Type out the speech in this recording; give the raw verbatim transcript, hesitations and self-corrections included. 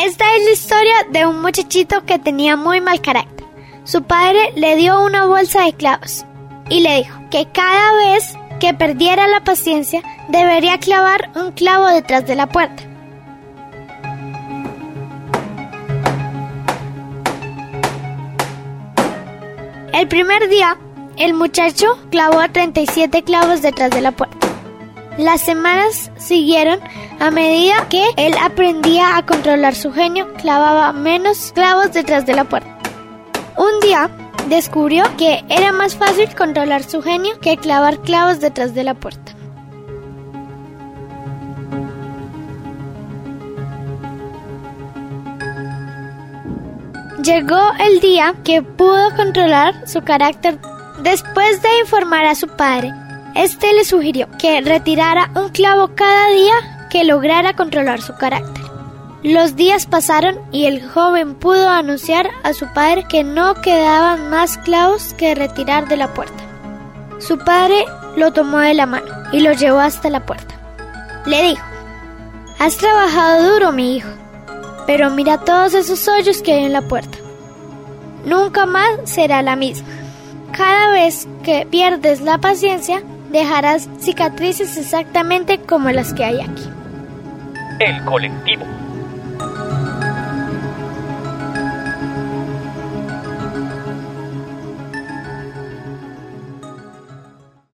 Esta es la historia de un muchachito que tenía muy mal carácter. Su padre le dio una bolsa de clavos y le dijo que cada vez que perdiera la paciencia debería clavar un clavo detrás de la puerta. El primer día, el muchacho clavó treinta y siete clavos detrás de la puerta. Las semanas siguieron. A medida que él aprendía a controlar su genio, clavaba menos clavos detrás de la puerta. Un día descubrió que era más fácil controlar su genio que clavar clavos detrás de la puerta. Llegó el día que pudo controlar su carácter. Después de informar a su padre, este le sugirió que retirara un clavo cada día que lograra controlar su carácter. Los días pasaron y el joven pudo anunciar a su padre que no quedaban más clavos que retirar de la puerta. Su padre lo tomó de la mano y lo llevó hasta la puerta. Le dijo: «Has trabajado duro, mi hijo, pero mira todos esos hoyos que hay en la puerta. Nunca más será la misma. Cada vez que pierdes la paciencia, dejarás cicatrices exactamente como las que hay aquí». El colectivo.